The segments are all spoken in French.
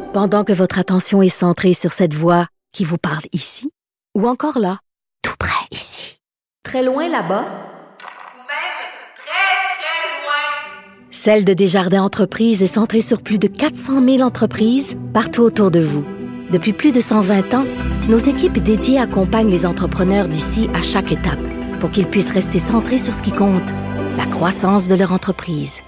Pendant que votre attention est centrée sur cette voix qui vous parle ici, ou encore là, tout près ici, très loin là-bas, ou même très, très loin. Celle de Desjardins Entreprises est centrée sur plus de 400 000 entreprises partout autour de vous. Depuis plus de 120 ans, nos équipes dédiées accompagnent les entrepreneurs d'ici à chaque étape pour qu'ils puissent rester centrés sur ce qui compte, la croissance de leur entreprise.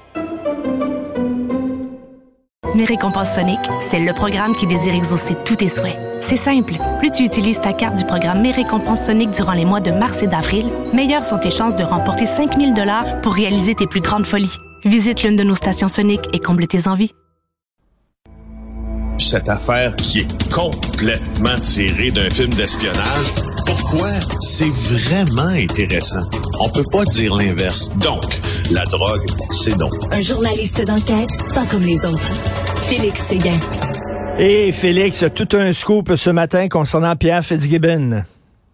Mes récompenses Sonic, c'est le programme qui désire exaucer tous tes souhaits. C'est simple. Plus tu utilises ta carte du programme Mes récompenses Sonic durant les mois de mars et d'avril, meilleures sont tes chances de remporter 5 000 $ pour réaliser tes plus grandes folies. Visite l'une de nos stations Sonic et comble tes envies. Cette affaire qui est complètement tirée d'un film d'espionnage, pourquoi? C'est vraiment intéressant. On peut pas dire l'inverse. Donc, la drogue, c'est donc. Un journaliste d'enquête, pas comme les autres. Félix Séguin. Et Félix, tout un scoop ce matin concernant Pierre Fitzgibbon.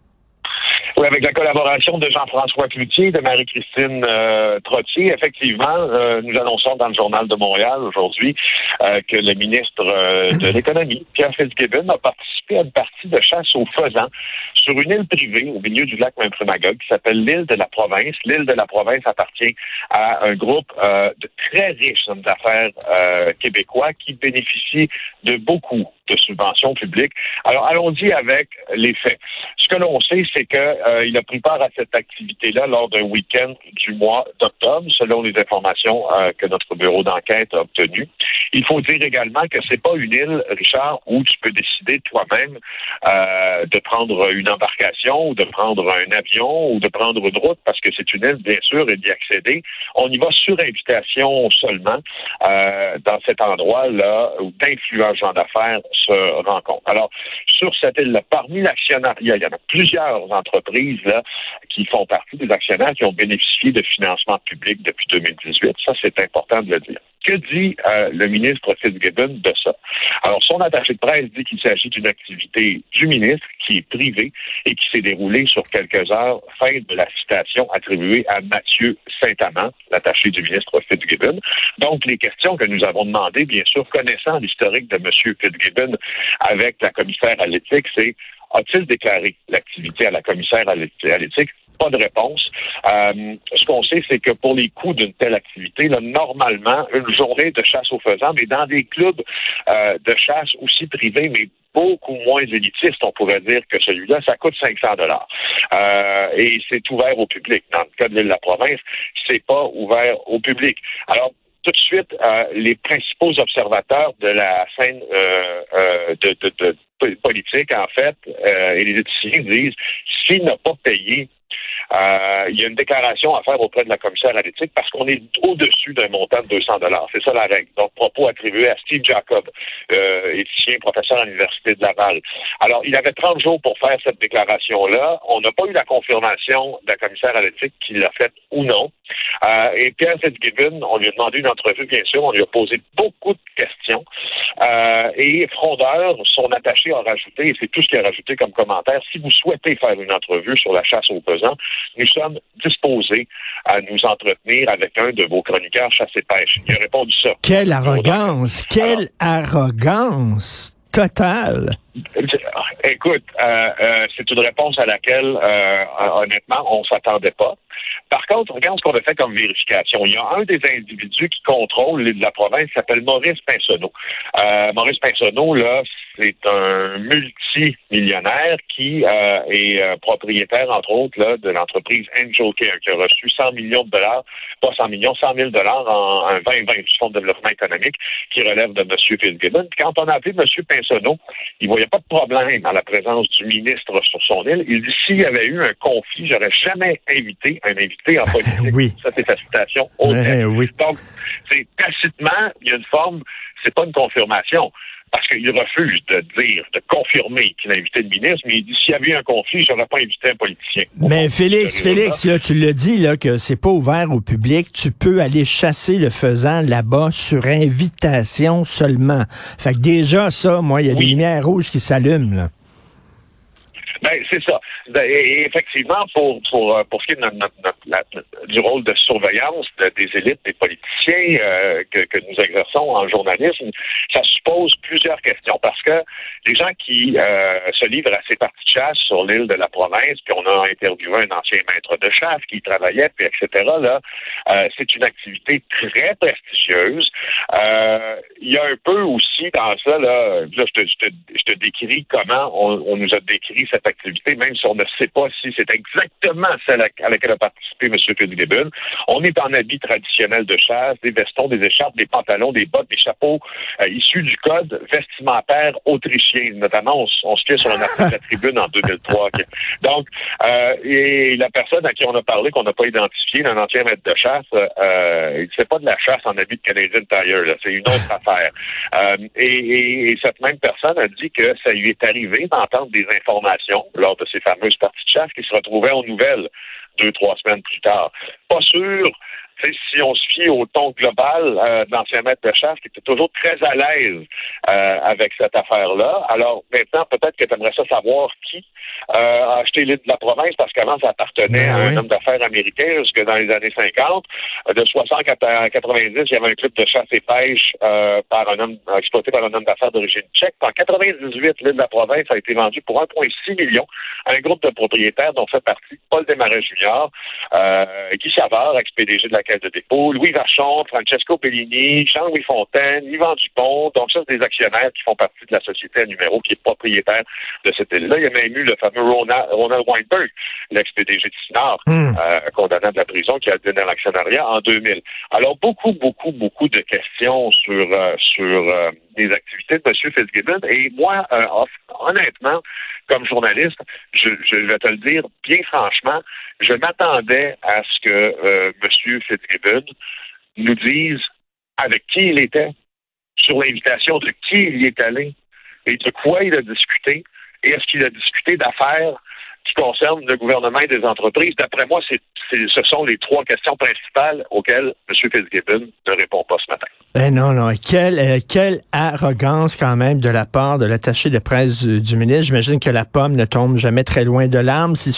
Oui, avec la collaboration de Jean-François Cloutier, de Marie-Christine Trottier, effectivement, nous annonçons dans le Journal de Montréal aujourd'hui que le ministre de l'Économie, Pierre Fitzgibbon, a participé à une partie de chasse aux faisans sur une île privée au milieu du lac Memphremagog qui s'appelle l'île de la Province. L'île de la Province appartient à un groupe de très riches hommes d'affaires québécois qui bénéficient de beaucoup de subventions publiques. Alors, allons-y avec les faits. Ce que l'on sait, c'est que il a pris part à cette activité-là lors d'un week-end du mois d'octobre, selon les informations que notre bureau d'enquête a obtenues. Il faut dire également que c'est pas une île, Richard, où tu peux décider toi-même de prendre une embarcation ou de prendre un avion ou de prendre une route, parce que c'est une île, bien sûr, et d'y accéder. On y va sur invitation seulement dans cet endroit-là où d'influents gens d'affaires se rencontrent. Alors, sur cette île-là, parmi l'actionnariat, il y en a plusieurs entreprises là, qui font partie des actionnaires qui ont bénéficié de financement public depuis 2018. Ça, c'est important de le dire. Que dit le ministre Fitzgibbon de ça? Alors, son attaché de presse dit qu'il s'agit d'une activité du ministre qui est privée et qui s'est déroulée sur quelques heures. Fin de la citation attribuée à Mathieu Saint-Amand, l'attaché du ministre Fitzgibbon. Donc, les questions que nous avons demandées, bien sûr, connaissant l'historique de M. Fitzgibbon avec la commissaire à l'éthique, c'est a-t-il déclaré l'activité à la commissaire à l'éthique? Pas de réponse. Ce qu'on sait, c'est que pour les coûts d'une telle activité, là, normalement, une journée de chasse aux faisans, mais dans des clubs de chasse aussi privés, mais beaucoup moins élitistes, on pourrait dire, que celui-là, ça coûte 500 $. Et c'est ouvert au public. Dans le cas de l'île de la Province, c'est pas ouvert au public. Alors, tout de suite, les principaux observateurs de la scène de politique, en fait, et les éthiciens disent, s'il n'a pas payé, il y a une déclaration à faire auprès de la commissaire à l'éthique parce qu'on est au-dessus d'un montant de 200 $. C'est ça la règle. Donc, propos attribués à Steve Jacob, éthicien, professeur à l'Université de Laval. Alors, il avait 30 jours pour faire cette déclaration-là. On n'a pas eu la confirmation de la commissaire à l'éthique qu'il l'a faite ou non. Et Pierre Fitzgibbon, on lui a demandé une entrevue, bien sûr. On lui a posé beaucoup de questions. Et Frondeur, son attaché, a rajouté, et c'est tout ce qu'il a rajouté comme commentaire, si vous souhaitez faire une entrevue sur la chasse aux pesants, nous sommes disposés à nous entretenir avec un de vos chroniqueurs chasse et pêche. Il a répondu ça. Quelle arrogance! Quelle arrogance totale! Écoute, c'est une réponse à laquelle, honnêtement, on s'attendait pas. Par contre, regarde ce qu'on a fait comme vérification. Il y a un des individus qui contrôle l'île de la Province qui s'appelle Maurice Pinsonneau. Maurice Pinsonneau, là, c'est un multimillionnaire qui est propriétaire, entre autres, là, de l'entreprise Angel Care, qui a reçu 100 millions de dollars, pas 100 millions, 100 000 $ en un 2020 du Fonds de développement économique qui relève de M. Fitzgibbon. Quand on a appelé M. Pinsonneau, il voyait pas de problème à la présence du ministre sur son île. Il dit, s'il y avait eu un conflit, j'aurais jamais invité un invité en politique. Oui. Ça, c'est sa citation au texte. Oui. Donc, c'est tacitement, il y a une forme, c'est pas une confirmation. Parce qu'il refuse de dire, de confirmer qu'il a invité le ministre, mais il dit, s'il y avait eu un conflit, j'aurais pas invité un politicien. Mais Félix, là, tu l'as dit, là, que c'est pas ouvert au public. Tu peux aller chasser le faisan là-bas sur invitation seulement. Fait que déjà, ça, moi, il y a des lumières rouges qui s'allument, là. Ben, c'est ça. Et effectivement, pour ce qui est du rôle de surveillance des élites, des politiciens que nous exerçons en journalisme, ça suppose plusieurs questions. Parce que les gens qui se livrent à ces parties de chasse sur l'île de la Province, puis on a interviewé un ancien maître de chasse qui y travaillait, puis etc., là, c'est une activité très prestigieuse. Il y a un peu aussi dans ça, là je te décris comment on nous a décrit cette activité, même si on ne sait pas si c'est exactement celle à laquelle a participé M. Fitzgibbon. On est en habit traditionnel de chasse, des vestons, des écharpes, des pantalons, des bottes, des chapeaux issus du code vestimentaire autrichien. Notamment, on se fait sur un article de la Tribune en 2003. Donc, et la personne à qui on a parlé, qu'on n'a pas identifié, un ancien maître de chasse, c'est pas de la chasse en habit de Canadian Tire, là, c'est une autre affaire. Et cette même personne a dit que ça lui est arrivé d'entendre des informations lors de ces fameuses parties de chasse qui se retrouvaient aux nouvelles 2-3 semaines plus tard. Pas sûr, si on se fie au ton global de l'ancien maître de chasse qui était toujours très à l'aise avec cette affaire-là. Alors maintenant, peut-être que tu aimerais ça savoir qui a acheté l'île de la Province, parce qu'avant, ça appartenait à un homme d'affaires américain jusque dans les années 50. De 60 à 90, il y avait un club de chasse et pêche exploité par un homme d'affaires d'origine tchèque. En 98, l'île de la Province a été vendue pour 1,6 million à un groupe de propriétaires dont fait partie Paul Desmarais Jr., Guy Savard, ex-PDG de la Caisse de dépôt, Louis Vachon, Francesco Bellini, Jean-Louis Fontaine, Yvan Dupont. Donc ça, c'est des actionnaires qui font partie de la société à numéro qui est propriétaire de cette île-là. Il y a même eu le fameux Ronald Weinberg, l'ex-PDG de Sinard, condamné à de la prison, qui a donné l'actionnariat en 2000. Alors, beaucoup de questions sur les activités de M. Fitzgibbon. Et moi, honnêtement, comme journaliste, je vais te le dire bien franchement, je m'attendais à ce que M. Fitzgibbon nous dise avec qui il était, sur l'invitation de qui il y est allé et de quoi il a discuté, et est-ce qu'il a discuté d'affaires qui concernent le gouvernement et des entreprises. D'après moi, ce sont les 3 questions principales auxquelles M. Fitzgibbon ne répond pas ce matin. Non. Quelle arrogance quand même de la part de l'attaché de presse du ministre. J'imagine que la pomme ne tombe jamais très loin de l'arbre. S'il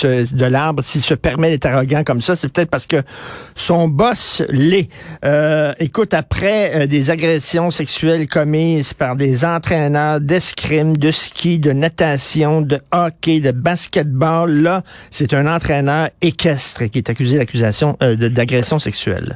se permet d'être arrogant comme ça, c'est peut-être parce que son boss l'est. Écoute, après des agressions sexuelles commises par des entraîneurs d'escrime, de ski, de natation, de hockey, de basketball, là, c'est un entraîneur équestre qui est accusé d'agression sexuelle.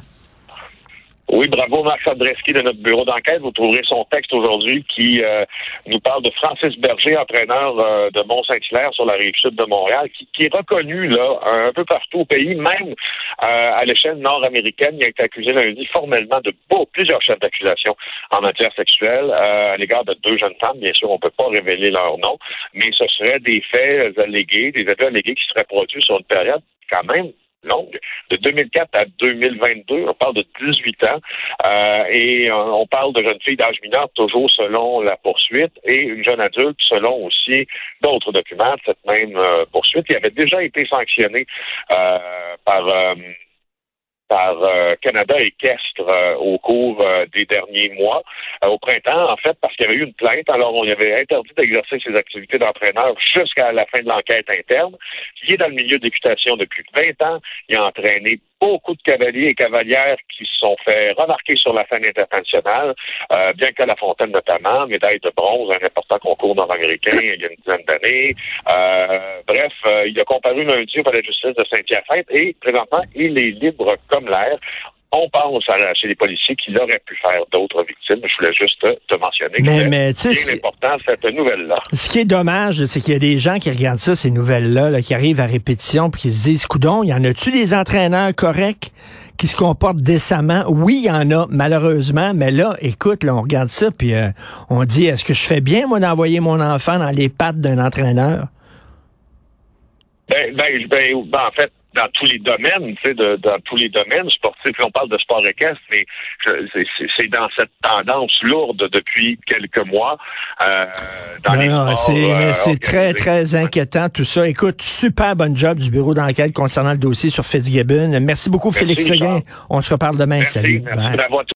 Oui, bravo Marc Sadreski de notre bureau d'enquête. Vous trouverez son texte aujourd'hui qui nous parle de Francis Berger, entraîneur de Mont-Saint-Hilaire sur la Rive-Sud de Montréal, qui est reconnu là un peu partout au pays, même à l'échelle nord-américaine. Il a été accusé lundi formellement de plusieurs chefs d'accusation en matière sexuelle à l'égard de 2 jeunes femmes. Bien sûr, on ne peut pas révéler leur nom, mais ce seraient des faits allégués, des faits allégués qui seraient produits sur une période quand même longue, de 2004 à 2022, on parle de 18 ans, et on parle de jeunes filles d'âge mineur, toujours selon la poursuite, et une jeune adulte selon aussi d'autres documents de cette même poursuite, qui avait déjà été sanctionnée par Canada Équestre au cours des derniers mois, au printemps, en fait, parce qu'il y avait eu une plainte. Alors, on y avait interdit d'exercer ses activités d'entraîneur jusqu'à la fin de l'enquête interne. Il est dans le milieu d'équitation depuis 20 ans. Il a entraîné beaucoup de cavaliers et cavalières qui se sont fait remarquer sur la scène internationale, bien qu'à La Fontaine notamment, médaille de bronze, un important concours nord-américain il y a une dizaine d'années. Bref, il a comparu lundi au palais de justice de Saint-Hyacinthe et présentement, il est libre comme l'air. On pense chez les policiers qu'il aurait pu faire d'autres victimes. Je voulais juste te mentionner que c'est bien important, cette nouvelle-là. Ce qui est dommage, c'est qu'il y a des gens qui regardent ça, ces nouvelles-là, là, qui arrivent à répétition, puis qui se disent, coudon, y en a-tu des entraîneurs corrects qui se comportent décemment? Oui, il y en a, malheureusement, mais là, écoute, là, on regarde ça, puis on dit, est-ce que je fais bien, moi, d'envoyer mon enfant dans les pattes d'un entraîneur? En fait, dans tous les domaines, tu sais, dans tous les domaines sportifs, on parle de sport équestre, mais c'est dans cette tendance lourde depuis quelques mois. C'est très, très inquiétant tout ça. Écoute, super bonne job du bureau d'enquête concernant le dossier sur Fitzgibbon. Merci beaucoup, Félix Séguin. On se reparle demain. Merci, salut. Merci d'avoir